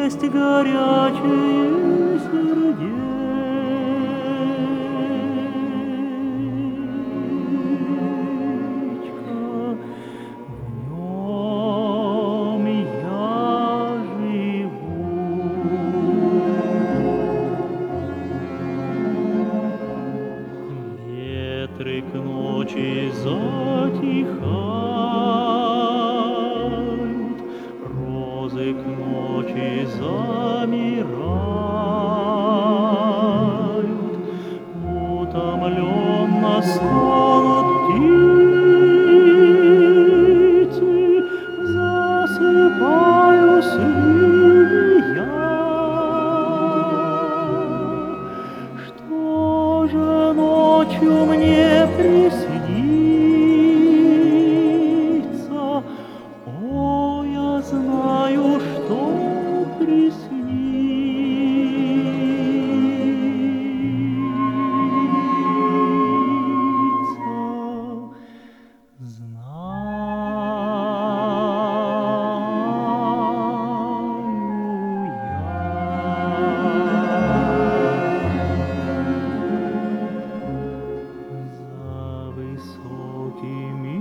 есть горячее сердечко, в нем я живу. Ветры к ночи затихают, розы к ночи замирают, утомленно станут птицы, засыпаюсь ли я? Что же ночью мне приснится? О, я знаю, что приснится. За высокими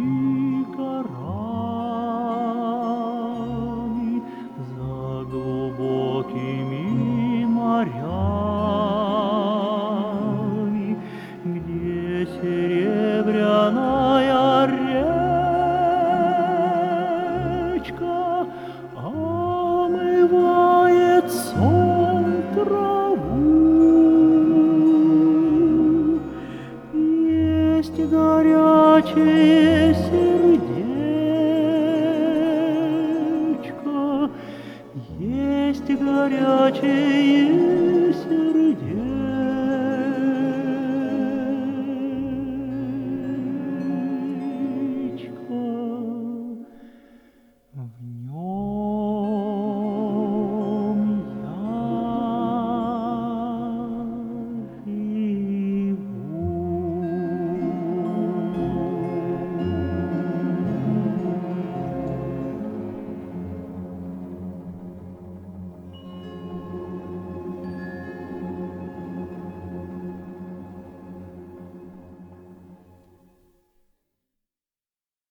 горами, за глубокими морями, где серебряная речка омывает сон траву. Есть горячее сердечко, есть горячее сердечко.